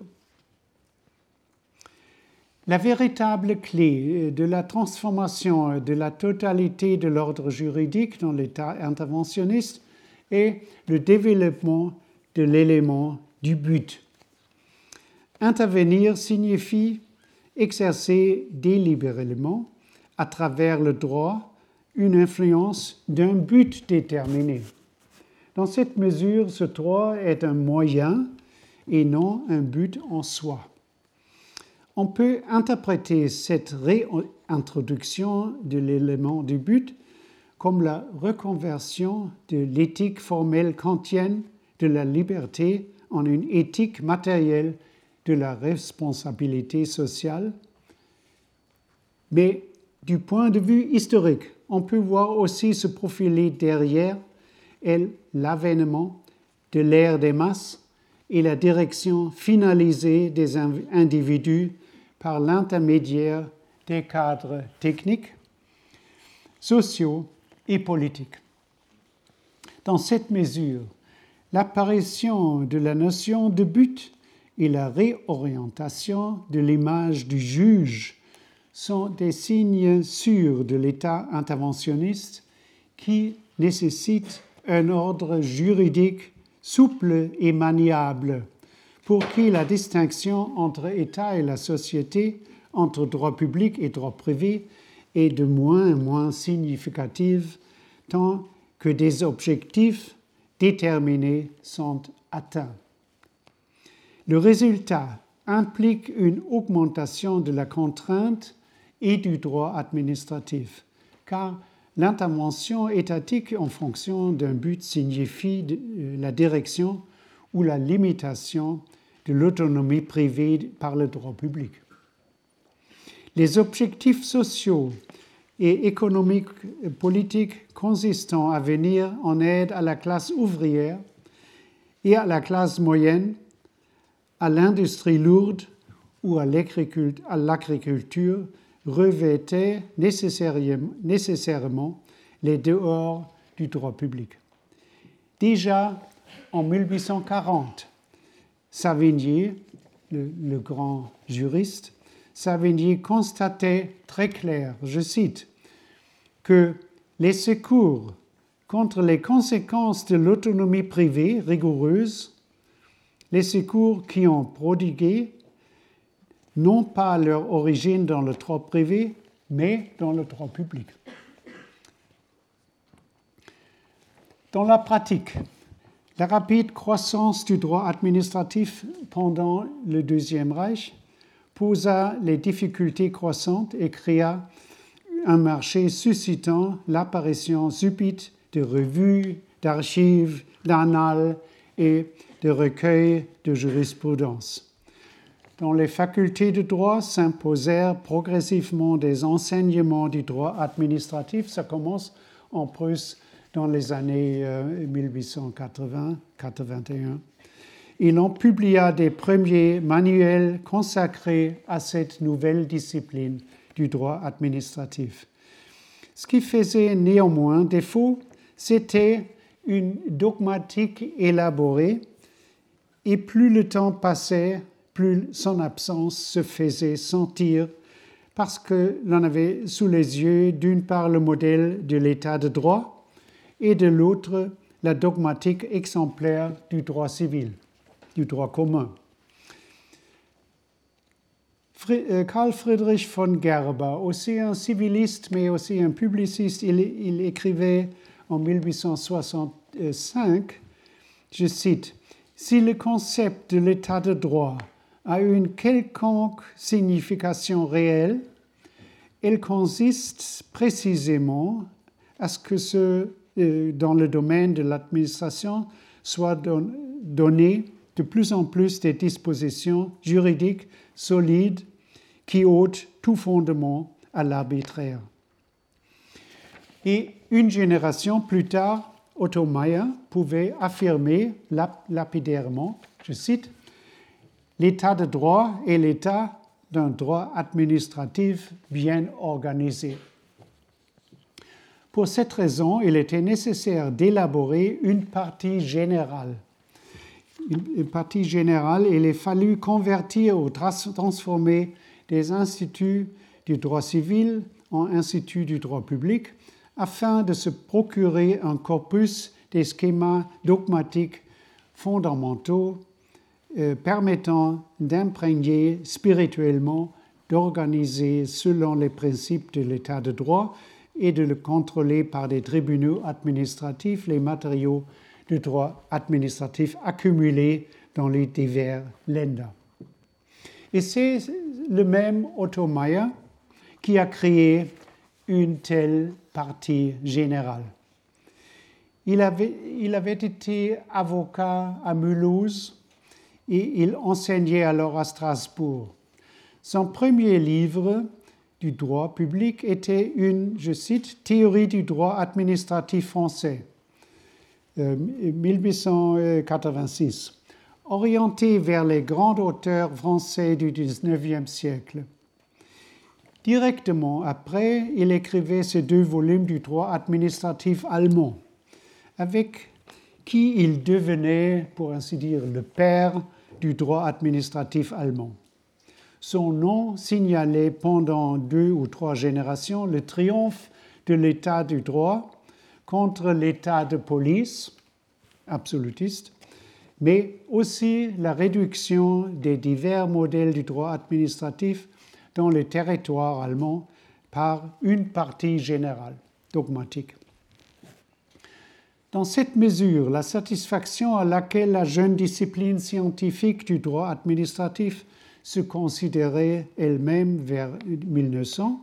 La véritable clé de la transformation de la totalité de l'ordre juridique dans l'État interventionniste est le développement de l'élément du but. Intervenir signifie exercer délibérément, à travers le droit, une influence d'un but déterminé. Dans cette mesure, ce droit est un moyen et non un but en soi. On peut interpréter cette réintroduction de l'élément du but comme la reconversion de l'éthique formelle kantienne de la liberté en une éthique matérielle de la responsabilité sociale. Mais du point de vue historique, on peut voir aussi se profiler derrière elle l'avènement de l'ère des masses et la direction finalisée des individus par l'intermédiaire des cadres techniques, sociaux et politiques. Dans cette mesure, l'apparition de la notion de but et la réorientation de l'image du juge sont des signes sûrs de l'État interventionniste qui nécessite un ordre juridique souple et maniable pour qui la distinction entre État et la société, entre droit public et droit privé, est de moins en moins significative tant que des objectifs déterminés sont atteints. Le résultat implique une augmentation de la contrainte et du droit administratif, car l'intervention étatique en fonction d'un but signifie la direction ou la limitation de l'autonomie privée par le droit public. Les objectifs sociaux et économiques politiques consistant à venir en aide à la classe ouvrière et à la classe moyenne, à l'industrie lourde ou à l'agriculture revêtaient nécessairement les dehors du droit public. Déjà en 1840, Savigny, le grand juriste, Savigny constatait très clair, je cite, que les secours contre les conséquences de l'autonomie privée rigoureuse, les secours qui ont prodigué non pas leur origine dans le droit privé, mais dans le droit public. Dans la pratique, la rapide croissance du droit administratif pendant le Deuxième Reich posa les difficultés croissantes et créa un marché suscitant l'apparition subite de revues, d'archives, d'annales et de recueils de jurisprudence. Dans les facultés de droit s'imposèrent progressivement des enseignements du droit administratif. Ça commence en Prusse dans les années 1880-81. Il en publia des premiers manuels consacrés à cette nouvelle discipline du droit administratif. Ce qui faisait néanmoins défaut, c'était une dogmatique élaborée, et plus le temps passait, plus son absence se faisait sentir, parce que l'on avait sous les yeux d'une part le modèle de l'état de droit et de l'autre la dogmatique exemplaire du droit civil, du droit commun. Carl Friedrich von Gerber, aussi un civiliste mais aussi un publiciste, il écrivait en 1865, je cite, « Si le concept de l'état de droit a une quelconque signification réelle, elle consiste précisément à ce que dans le domaine de l'administration soient données de plus en plus des dispositions juridiques solides qui ôtent tout fondement à l'arbitraire. » Et une génération plus tard, Otto Meyer pouvait affirmer lapidairement, je cite, « L'état de droit est l'état d'un droit administratif bien organisé. » Pour cette raison, il était nécessaire d'élaborer une partie générale. Une partie générale, il a fallu convertir ou transformer des instituts du droit civil en instituts du droit public afin de se procurer un corpus des schémas dogmatiques fondamentaux permettant d'imprégner spirituellement, d'organiser selon les principes de l'état de droit et de le contrôler par des tribunaux administratifs les matériaux de droit administratif accumulés dans les divers Länder. Et c'est le même Otto Meyer qui a créé une telle partie générale. Il avait été avocat à Mulhouse et il enseignait alors à Strasbourg. Son premier livre du droit public était une, je cite, « Théorie du droit administratif français », 1886, orienté vers les grands auteurs français du XIXe siècle. Directement après, il écrivait ces 2 volumes du droit administratif allemand, avec qui il devenait, pour ainsi dire, le père du droit administratif allemand. Son nom signalait pendant 2 ou 3 générations le triomphe de l'état du droit contre l'état de police, absolutiste, mais aussi la réduction des divers modèles du droit administratif dans les territoires allemands par une partie générale, dogmatique. Dans cette mesure, la satisfaction à laquelle la jeune discipline scientifique du droit administratif se considérait elle-même vers 1900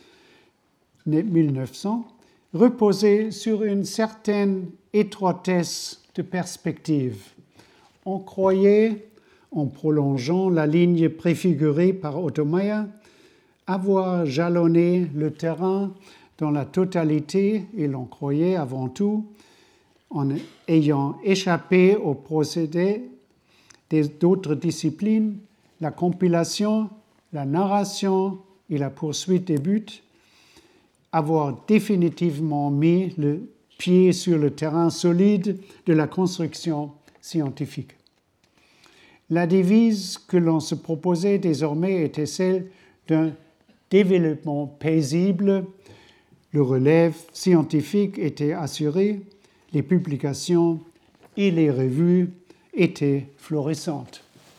reposait sur une certaine étroitesse de perspective. On croyait, en prolongeant la ligne préfigurée par Otto Meyer, avoir jalonné le terrain dans la totalité, et l'on croyait avant tout, en ayant échappé aux procédés d'autres disciplines, la compilation, la narration et la poursuite des buts, avoir définitivement mis le pied sur le terrain solide de la construction scientifique. La devise que l'on se proposait désormais était celle d'un développement paisible. Le relève scientifique était assuré, les publications et les revues étaient florissantes.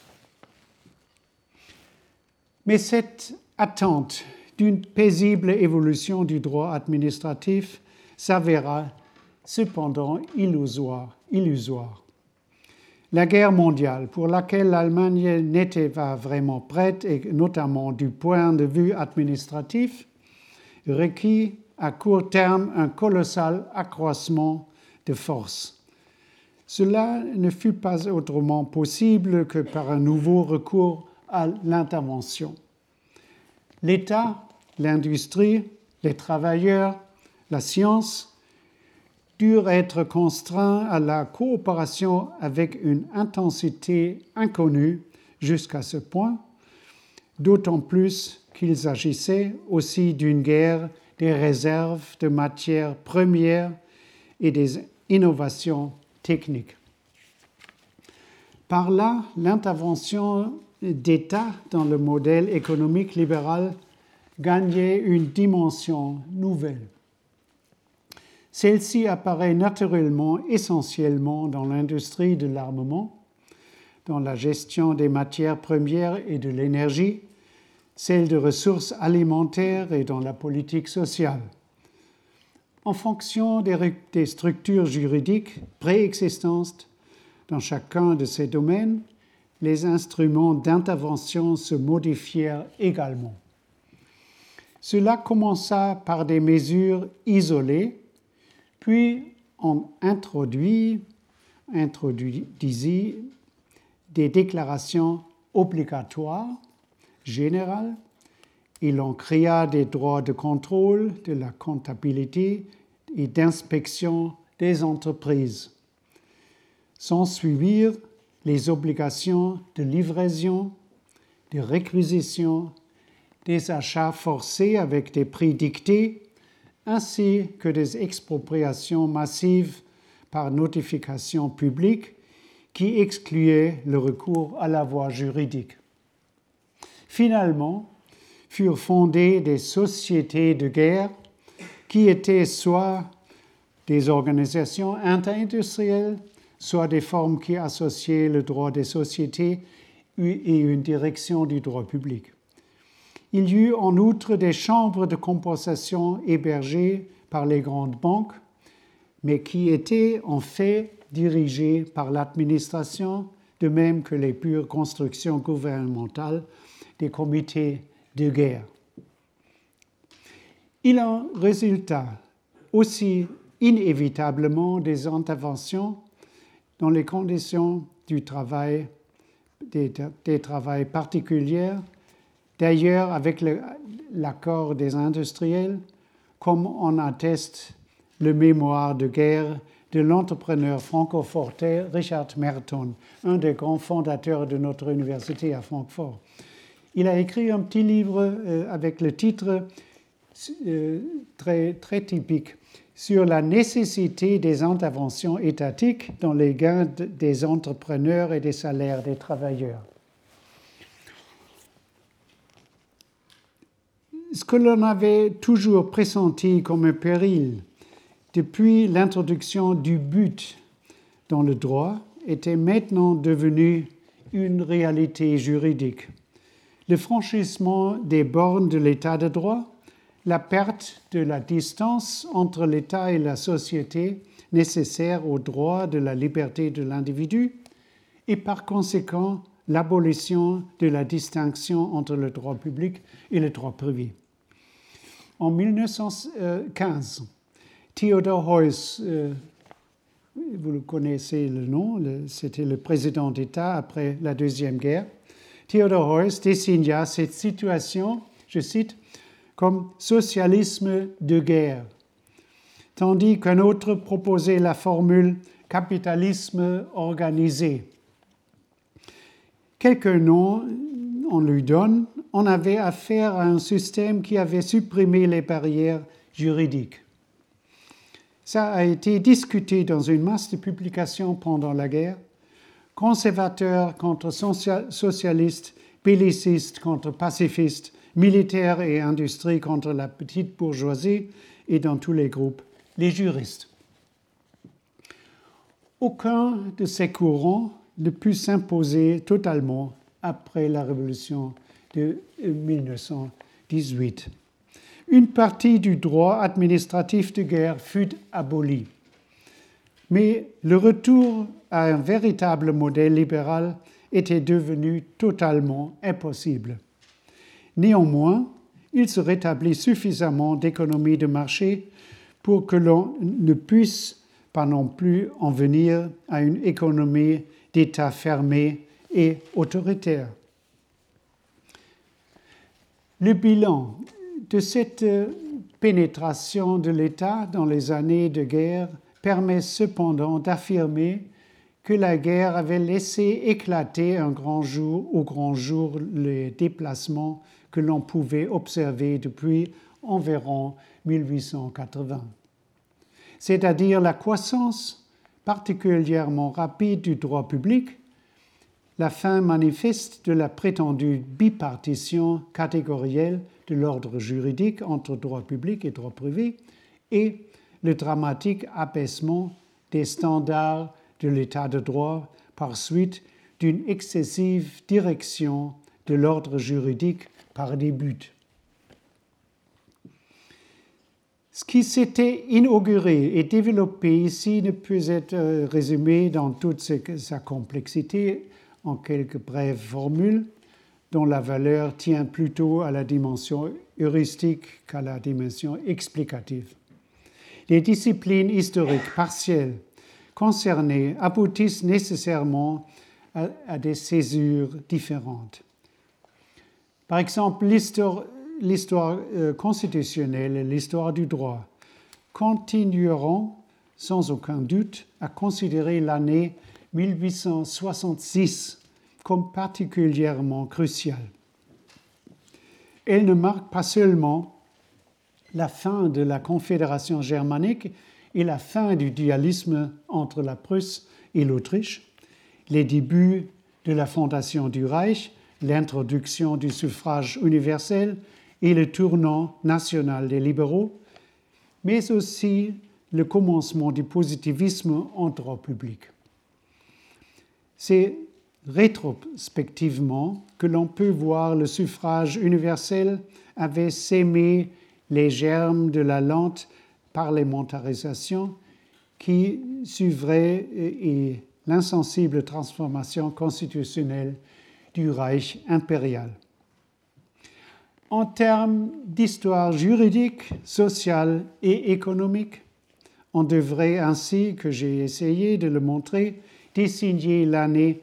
Mais cette attente d'une paisible évolution du droit administratif s'avéra cependant illusoire. La guerre mondiale, pour laquelle l'Allemagne n'était pas vraiment prête, et notamment du point de vue administratif, requit à court terme un colossal accroissement de force. Cela ne fut pas autrement possible que par un nouveau recours à l'intervention. L'État, l'industrie, les travailleurs, la science durent être contraints à la coopération avec une intensité inconnue jusqu'à ce point, d'autant plus qu'ils agissaient aussi d'une guerre des réserves de matières premières et des innovations techniques. Par là, l'intervention d'État dans le modèle économique libéral gagnait une dimension nouvelle. Celle-ci apparaît naturellement essentiellement dans l'industrie de l'armement, dans la gestion des matières premières et de l'énergie, celle de ressources alimentaires et dans la politique sociale. En fonction des structures juridiques préexistantes dans chacun de ces domaines, les instruments d'intervention se modifièrent également. Cela commença par des mesures isolées, puis on introduisit des déclarations obligatoires, générales, et l'on créa des droits de contrôle de la comptabilité et d'inspection des entreprises. S'ensuivirent les obligations de livraison, de réquisition, des achats forcés avec des prix dictés, ainsi que des expropriations massives par notification publique qui excluaient le recours à la voie juridique. Finalement, furent fondées des sociétés de guerre qui étaient soit des organisations interindustrielles, soit des formes qui associaient le droit des sociétés et une direction du droit public. Il y eut en outre des chambres de compensation hébergées par les grandes banques, mais qui étaient en fait dirigées par l'administration, de même que les pures constructions gouvernementales des comités de guerre. Il en résulta aussi inévitablement des interventions dans les conditions du travail, des travails particuliers, d'ailleurs avec l'accord des industriels, comme en atteste le mémoire de guerre de l'entrepreneur franco-fortais Richard Merton, un des grands fondateurs de notre université à Francfort. Il a écrit un petit livre avec le titre très typique sur la nécessité des interventions étatiques dans les gains des entrepreneurs et des salaires des travailleurs. Ce que l'on avait toujours pressenti comme un péril depuis l'introduction du but dans le droit était maintenant devenu une réalité juridique. Le franchissement des bornes de l'état de droit, la perte de la distance entre l'État et la société nécessaire au droit de la liberté de l'individu et par conséquent l'abolition de la distinction entre le droit public et le droit privé. En 1915, Theodor Heuss, vous le connaissez le nom, c'était le président d'État après la Deuxième Guerre, Theodor Heuss désigna cette situation, je cite, comme socialisme de guerre, tandis qu'un autre proposait la formule capitalisme organisé. Quelques noms on lui donne, on avait affaire à un système qui avait supprimé les barrières juridiques. Ça a été discuté dans une masse de publications pendant la guerre, conservateurs contre socialistes, bellicistes contre pacifistes, militaires et industrie contre la petite bourgeoisie et dans tous les groupes, les juristes. Aucun de ces courants ne put s'imposer totalement après la Révolution de 1918. Une partie du droit administratif de guerre fut abolie, mais le retour à un véritable modèle libéral était devenu totalement impossible. Néanmoins, il se rétablit suffisamment d'économie de marché pour que l'on ne puisse pas non plus en venir à une économie d'État fermée et autoritaire. Le bilan de cette pénétration de l'État dans les années de guerre permet cependant d'affirmer que la guerre avait laissé éclater au grand jour les déplacements que l'on pouvait observer depuis environ 1880. C'est-à-dire la croissance particulièrement rapide du droit public, la fin manifeste de la prétendue bipartition catégorielle de l'ordre juridique entre droit public et droit privé et le dramatique abaissement des standards de l'état de droit par suite d'une excessive direction de l'ordre juridique par des buts. Ce qui s'était inauguré et développé ici ne peut être résumé dans toute sa complexité en quelques brèves formules dont la valeur tient plutôt à la dimension heuristique qu'à la dimension explicative. Les disciplines historiques partielles concernées aboutissent nécessairement à des césures différentes. Par exemple, l'histoire constitutionnelle et l'histoire du droit continueront sans aucun doute à considérer l'année 1866 comme particulièrement cruciale. Elle ne marque pas seulement la fin de la Confédération germanique et la fin du dualisme entre la Prusse et l'Autriche, les débuts de la fondation du Reich, l'introduction du suffrage universel et le tournant national des libéraux, mais aussi le commencement du positivisme en droit public. C'est rétrospectivement que l'on peut voir le suffrage universel avait sémé les germes de la lente parlementarisation qui suivrait et l'insensible transformation constitutionnelle du Reich impérial. En termes d'histoire juridique, sociale et économique, on devrait ainsi, que j'ai essayé de le montrer, désigner l'année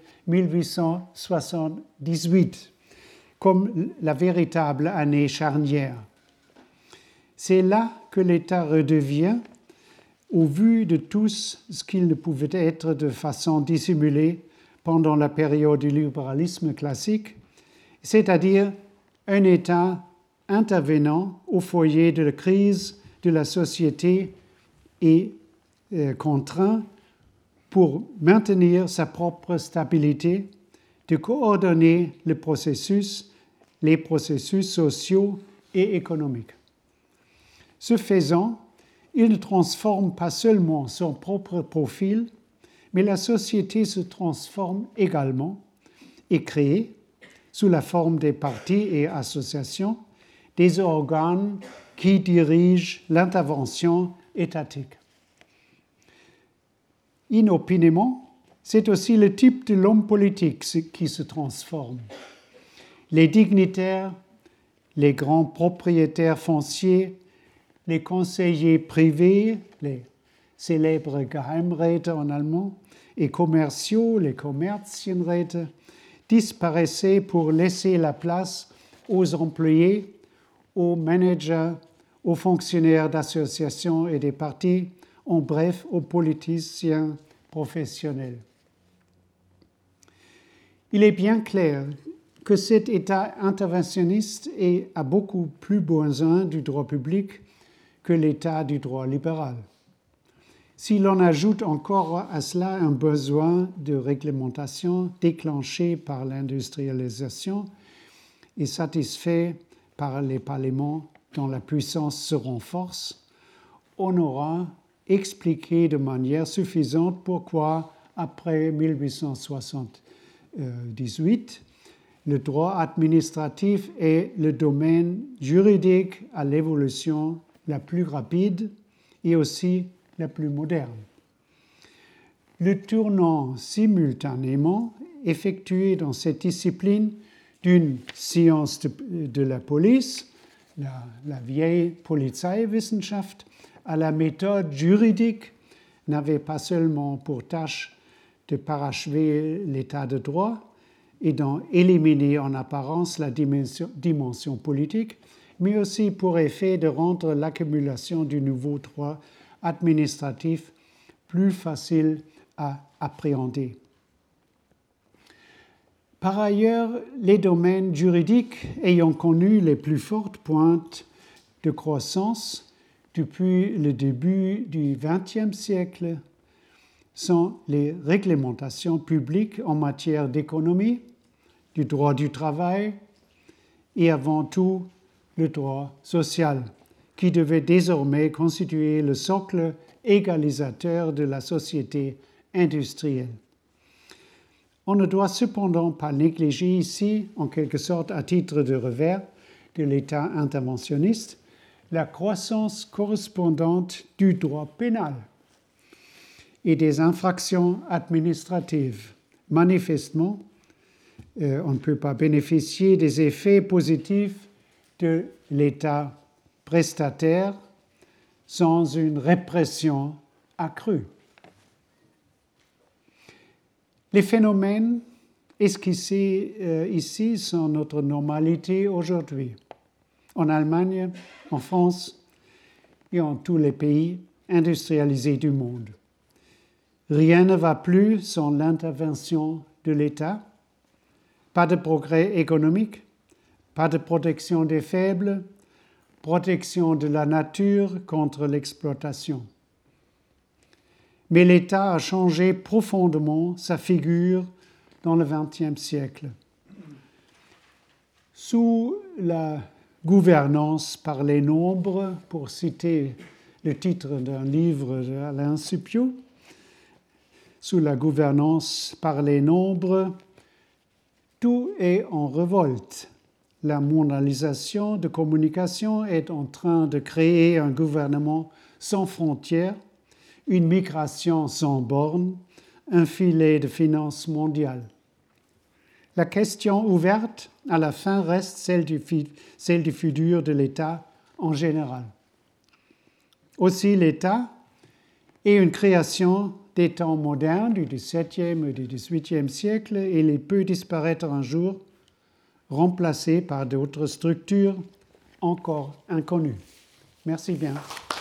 1878 comme la véritable année charnière. C'est là que l'État redevient, au vu de tous, ce qu'il ne pouvait être de façon dissimulée pendant la période du libéralisme classique, c'est-à-dire un État intervenant au foyer de la crise de la société et contraint pour maintenir sa propre stabilité, de coordonner les processus sociaux et économiques. Ce faisant, il ne transforme pas seulement son propre profil, mais la société se transforme également et crée, sous la forme des partis et associations, des organes qui dirigent l'intervention étatique. Inopinément, c'est aussi le type de l'homme politique qui se transforme. Les dignitaires, les grands propriétaires fonciers, les conseillers privés, les célèbres Geheimräte en allemand, et commerciaux, les Kommerzienräte, disparaissaient pour laisser la place aux employés, aux managers, aux fonctionnaires d'associations et des partis, en bref, aux politiciens professionnels. Il est bien clair que cet État interventionniste a beaucoup plus besoin du droit public que l'État du droit libéral. Si l'on ajoute encore à cela un besoin de réglementation déclenché par l'industrialisation et satisfait par les parlements dont la puissance se renforce, on aura expliqué de manière suffisante pourquoi, après 1878, le droit administratif est le domaine juridique à l'évolution la plus rapide et aussi la plus moderne. Le tournant simultanément effectué dans cette discipline d'une science de la police, la vieille Polizeiwissenschaft à la méthode juridique n'avait pas seulement pour tâche de parachever l'état de droit et d'en éliminer en apparence la dimension politique, mais aussi pour effet de rendre l'accumulation du nouveau droit administratif plus facile à appréhender. Par ailleurs, les domaines juridiques ayant connu les plus fortes pointes de croissance depuis le début du XXe siècle sont les réglementations publiques en matière d'économie, du droit du travail et avant tout le droit social, qui devait désormais constituer le socle égalisateur de la société industrielle. On ne doit cependant pas négliger ici, en quelque sorte à titre de revers de l'État interventionniste, la croissance correspondante du droit pénal et des infractions administratives. Manifestement, on ne peut pas bénéficier des effets positifs de l'État prestataire sans une répression accrue. Les phénomènes esquissés ici sont notre normalité aujourd'hui, en Allemagne, en France et en tous les pays industrialisés du monde. Rien ne va plus sans l'intervention de l'État. Pas de progrès économique, pas de protection des faibles, protection de la nature contre l'exploitation. Mais l'État a changé profondément sa figure dans le XXe siècle. Sous la gouvernance par les nombres, pour citer le titre d'un livre d'Alain Supiot, sous la gouvernance par les nombres, tout est en révolte. La mondialisation de communication est en train de créer un gouvernement sans frontières, une migration sans bornes, un filet de finances mondiales. La question ouverte, à la fin, reste celle du futur de l'État en général. Aussi, l'État est une création des temps modernes du XVIIe et du XVIIIe siècle et il peut disparaître un jour, remplacé par d'autres structures encore inconnues. Merci bien.